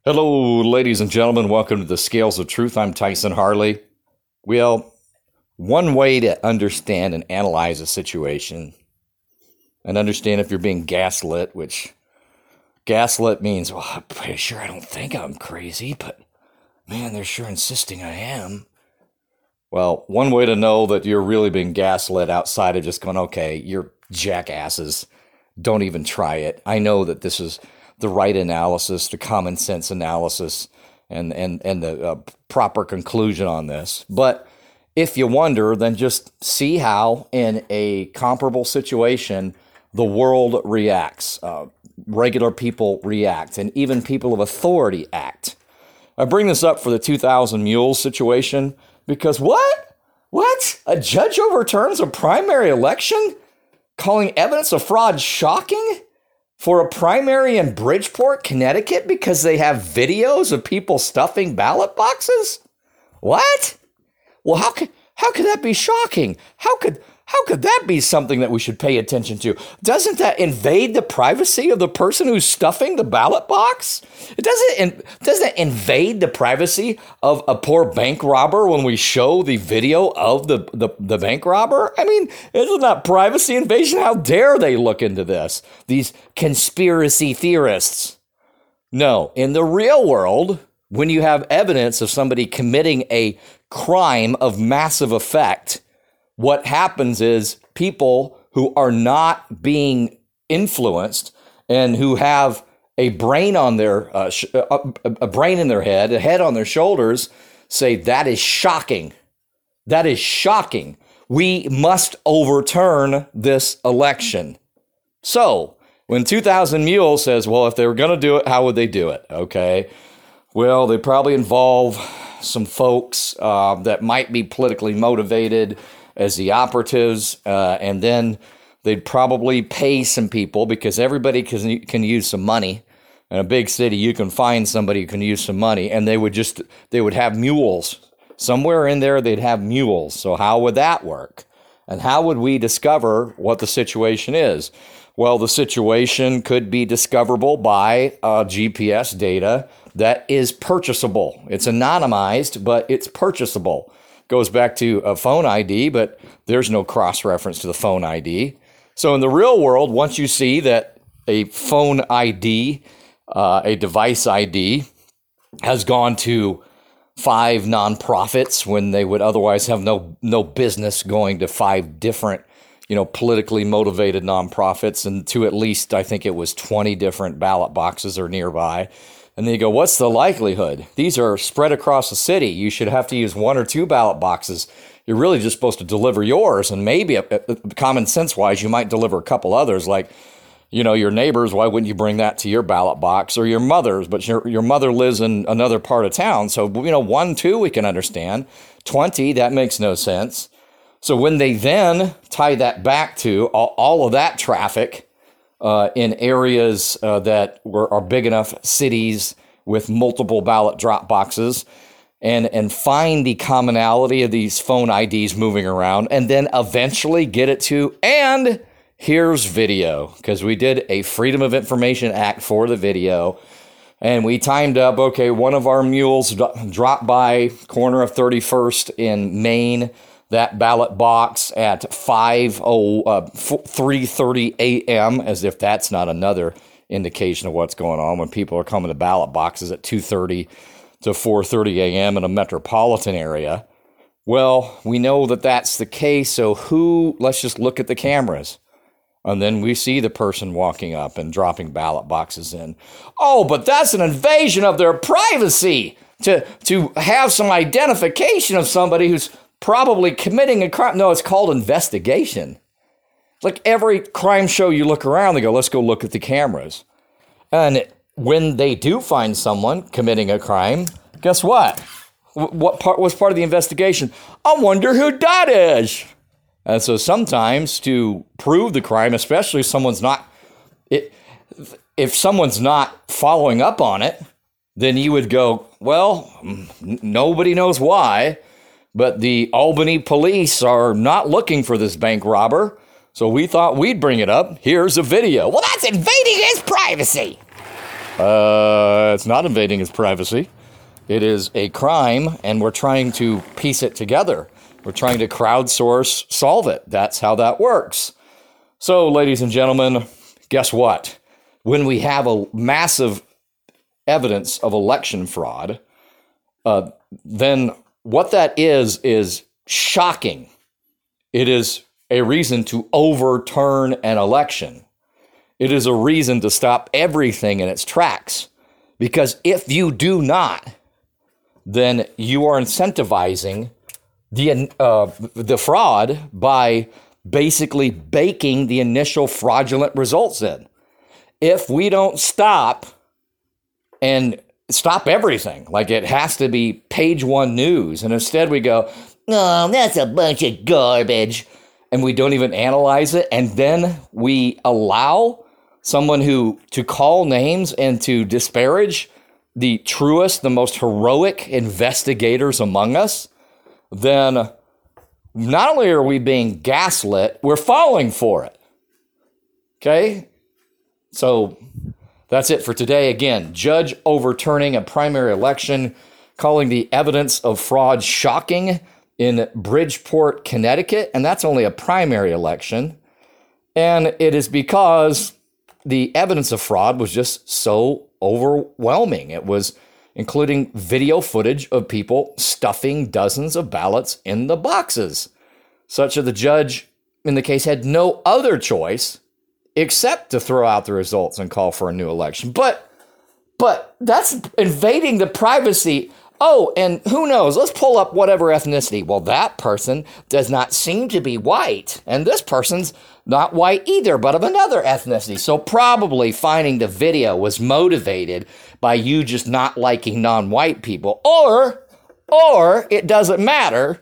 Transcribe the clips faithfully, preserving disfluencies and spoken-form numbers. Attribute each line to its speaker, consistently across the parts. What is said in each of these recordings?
Speaker 1: Hello, ladies and gentlemen. Welcome to the Scales of Truth. I'm Tyson Harley. Well, one way to understand and analyze a situation and understand if you're being gaslit, which gaslit means, well, I'm pretty sure I don't think I'm crazy, but man, they're sure insisting I am. Well, one way to know that you're really being gaslit outside of just going, okay, you're jackasses. Don't even try it. I know that this is the right analysis, the common sense analysis, and and and the uh, proper conclusion on this. But if you wonder, then just see how in a comparable situation the world reacts. Uh, regular people react, and even people of authority act. I bring this up for the two thousand Mules situation because what? What? A judge overturns a primary election, calling evidence of fraud shocking? For a primary in Bridgeport, Connecticut, because they have videos of people stuffing ballot boxes? What? Well, how could how could that be shocking? How could how could that be something that we should pay attention to? Doesn't that invade the privacy of the person who's stuffing the ballot box? It doesn't doesn't it invade the privacy of a poor bank robber when we show the video of the, the, the bank robber? I mean, isn't that privacy invasion? How dare they look into this? These conspiracy theorists. No, in the real world, when you have evidence of somebody committing a crime of massive effect, what happens is people who are not being influenced and who have a brain on their uh, sh- a, a brain in their head, a head on their shoulders, say that is shocking. That is shocking. We must overturn this election. So when two thousand Mules says, well, if they were going to do it, how would they do it? Okay. Well, they probably involve some folks uh, that might be politically motivated as the operatives, uh, and then they'd probably pay some people because everybody can, can use some money. In a big city, you can find somebody who can use some money, and they would just, they would have mules. Somewhere in there, they'd have mules. So how would that work? And how would we discover what the situation is? Well, the situation could be discoverable by uh, G P S data that is purchasable. It's anonymized, but it's purchasable. Goes back to a phone I D, but there's no cross-reference to the phone I D. So in the real world, once you see that a phone I D, uh, a device I D, has gone to five nonprofits when they would otherwise have no no business going to five different, you know, politically motivated nonprofits, and to at least, I think it was twenty different ballot boxes or nearby. And then you go, what's the likelihood? These are spread across the city. You should have to use one or two ballot boxes. You're really just supposed to deliver yours. And maybe, uh, common sense wise, you might deliver a couple others, like, you know, your neighbors. Why wouldn't you bring that to your ballot box, or your mother's? But your, your mother lives in another part of town. So, you know, one, two, we can understand. twenty, that makes no sense. So when they then tie that back to all, all of that traffic, Uh, in areas uh, that were are big enough cities with multiple ballot drop boxes, and and find the commonality of these phone I Ds moving around, and then eventually get it to, and here's video, because we did a Freedom of Information Act for the video, and we timed up, okay, one of our mules d- dropped by corner of thirty-first in Maine, that ballot box at five oh uh, three thirty a.m. as if that's not another indication of what's going on when people are coming to ballot boxes at two thirty to four thirty a.m. in a metropolitan area. Well, we know that that's the case. So who? Let's just look at the cameras, and then we see the person walking up and dropping ballot boxes in. Oh, but that's an invasion of their privacy to to have some identification of somebody who's probably committing a crime. No, it's called investigation. Like every crime show you look around, they go, let's go look at the cameras. And when they do find someone committing a crime, guess what? What part was part of the investigation? I wonder who that is. And so sometimes to prove the crime, especially if someone's not, it, if someone's not following up on it, then you would go, well, n- nobody knows why. But the Albany police are not looking for this bank robber, so we thought we'd bring it up. Here's a video. Well, that's invading his privacy. Uh, it's not invading his privacy. It is a crime, and we're trying to piece it together. We're trying to crowdsource solve it. That's how that works. So, ladies and gentlemen, guess what? When we have a massive evidence of election fraud, uh, then what that is is shocking. It is a reason to overturn an election. It is a reason to stop everything in its tracks. Because if you do not, then you are incentivizing the uh, the fraud by basically baking the initial fraudulent results in. If we don't stop and stop everything, like it has to be page one news, and instead we go, oh, that's a bunch of garbage, and we don't even analyze it, and then we allow someone who to call names and to disparage the truest, the most heroic investigators among us, then not only are we being gaslit, we're falling for it. Okay? So that's it for today. Again, judge overturning a primary election, calling the evidence of fraud shocking in Bridgeport, Connecticut, and that's only a primary election. And it is because the evidence of fraud was just so overwhelming. It was including video footage of people stuffing dozens of ballots in the boxes, such that the judge in the case had no other choice except to throw out the results and call for a new election. But, but that's invading the privacy. Oh, and who knows? Let's pull up whatever ethnicity. Well, that person does not seem to be white, and this person's not white either, but of another ethnicity. So probably finding the video was motivated by you just not liking non-white people, or, or it doesn't matter,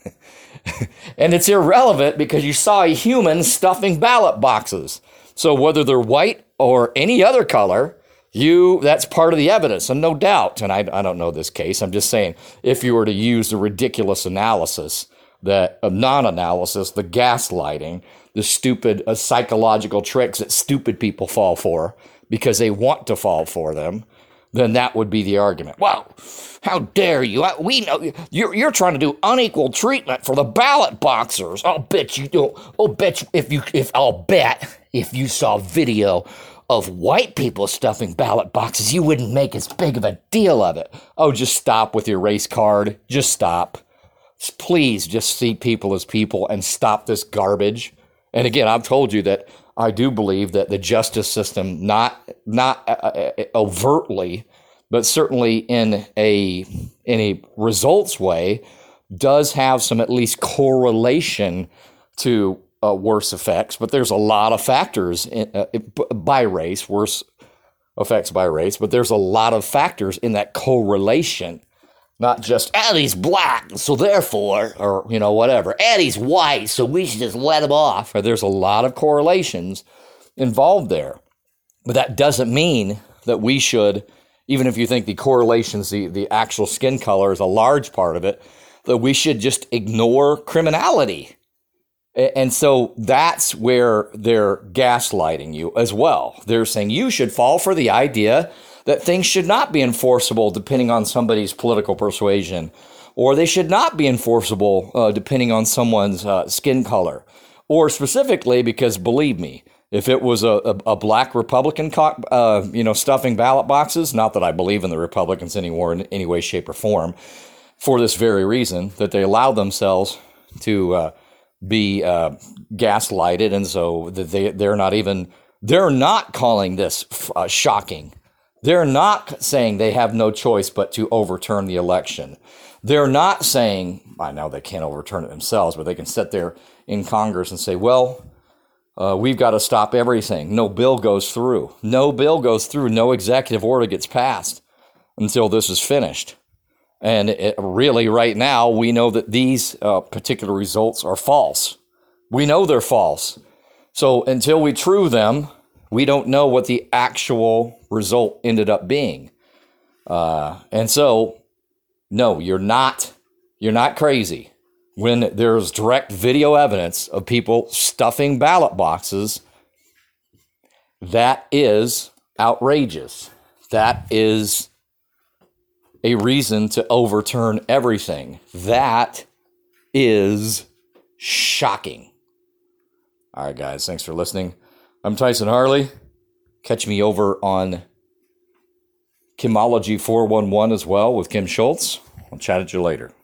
Speaker 1: and it's irrelevant because you saw a human stuffing ballot boxes. So whether they're white or any other color, you that's part of the evidence, and no doubt. And I, I don't know this case. I'm just saying, if you were to use the ridiculous analysis, that uh, non-analysis, the gaslighting, the stupid uh, psychological tricks that stupid people fall for because they want to fall for them, then that would be the argument. Wow, how dare you? I, we know you're you're trying to do unequal treatment for the ballot boxers. I'll bet you don't. I'll bet you, if you if I'll bet if you saw video of white people stuffing ballot boxes, you wouldn't make as big of a deal of it. Oh, just stop with your race card. Just stop. Please just see people as people and stop this garbage. And again, I've told you that I do believe that the justice system, not not uh, overtly, but certainly in a in a results way, does have some at least correlation to uh, worse effects. But there's a lot of factors in, uh, by race, worse effects by race. But there's a lot of factors in that correlation. Not just, ah, he's black, so therefore, or, you know, whatever. Ah, he's white, so we should just let him off. There's a lot of correlations involved there. But that doesn't mean that we should, even if you think the correlations, the, the actual skin color is a large part of it, that we should just ignore criminality. And so that's where they're gaslighting you as well. They're saying you should fall for the idea that things should not be enforceable depending on somebody's political persuasion, or they should not be enforceable uh, depending on someone's uh, skin color, or specifically because, believe me, if it was a, a, a black Republican, co- uh, you know, stuffing ballot boxes, not that I believe in the Republicans anymore in any way, shape, or form, for this very reason, that they allow themselves to uh, be uh, gaslighted, and so that they they're not even they're not calling this uh, shocking. They're not saying they have no choice but to overturn the election. They're not saying, I know they can't overturn it themselves, but they can sit there in Congress and say, well, uh, we've got to stop everything. No bill goes through. No bill goes through. No executive order gets passed until this is finished. And it, really, right now, we know that these uh, particular results are false. We know they're false. So until we true them, we don't know what the actual result ended up being. Uh, and so, no, you're not, you're not crazy. When there's direct video evidence of people stuffing ballot boxes, that is outrageous. that is a reason to overturn everything. That is shocking. All right, guys, thanks for listening. I'm Tyson Harley. Catch me over on Kimology four one one as well with Kim Schultz. I'll chat at you later.